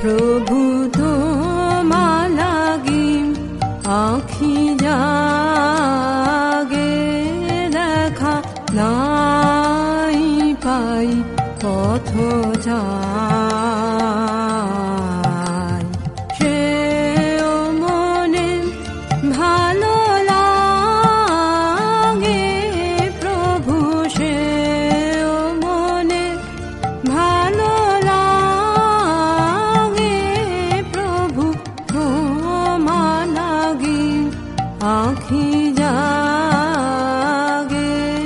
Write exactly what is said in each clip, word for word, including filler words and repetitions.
প্রভু তোমার লাগি আঁখি জাগে, দেখা নাই পাই পথ যায়। সে মনে ভালো লাগে প্রভু, সে মনে ভালো লাগে প্রভু তোমার লাগি আঁখি জাগে।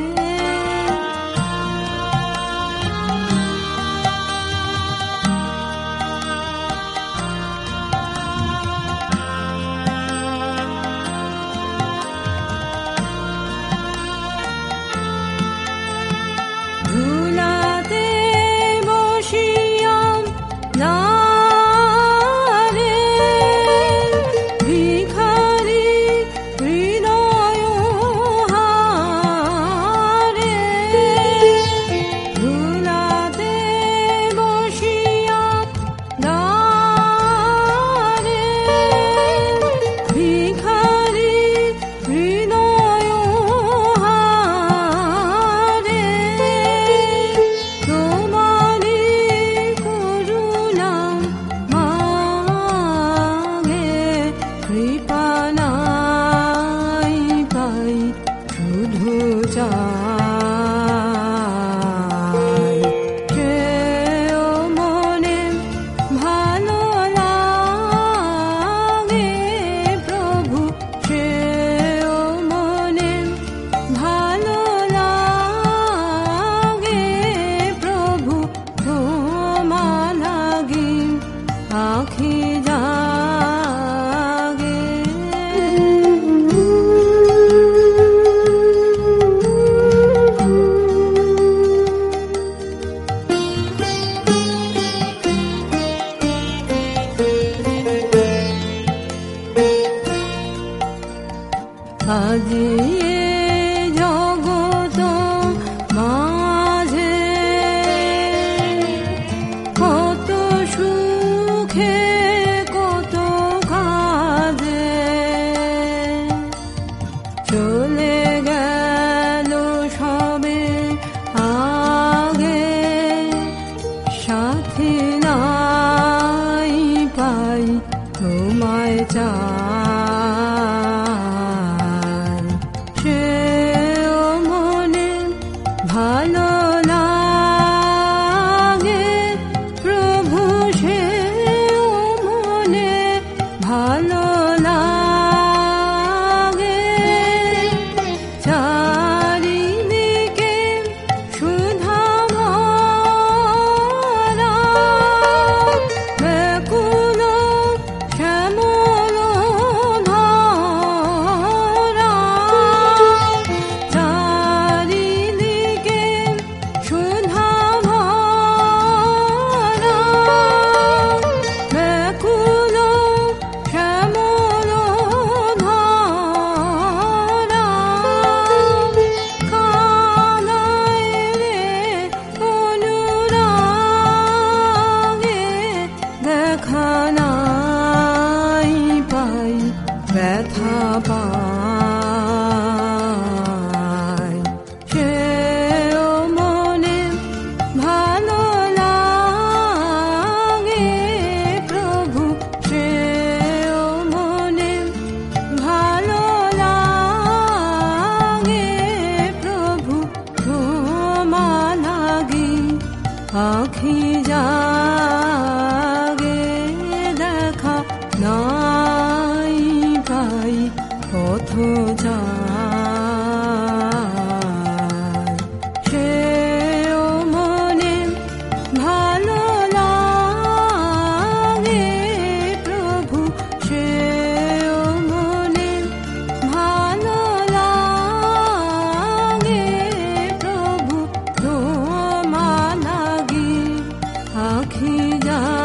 ধুলাতে বসিয়াম নারে ভিখারি হৃদয় হারে, ধুলাতে বসিয়াম নারে ভিখারি হৃদয় হারে, তোমারি করুণা মাগে, কৃপা নাই পাই শুধু চাই। সে মনে ভালো লাগে প্রভু, সে মনে ভালো লাগে প্রভু তোমার লাগি আঁখি জাগে। আজি এ জগত মাঝে কত সুখে কত কাজে চলে গেল সবে আগে, সাথী নাই পাই তোমায় চাই। সে মনে ভালো লাগে প্রভু, সে মনে ভালো লাগে, চারিদিকে সুধা ভরা, ব্যাকুল শ্যামল ধরা, চারিদিকে সুধা ভরা, ব্যাকুল শ্যামল ধরা, কানায় রে অনুরাগে, দেখা নাই পাই ব্যথা পাই। সে মনে ভালো লাগে প্রভু, সে মনে ভালো লাগে প্রভু তোমার লাগি আঁখি জাগে, দেখা নাই পাই পথ যায়। সে মনে ভালো লাগে প্রভু, সে মনে ভালো লাগে প্রভু তোমার লাগি আঁখি জাগে।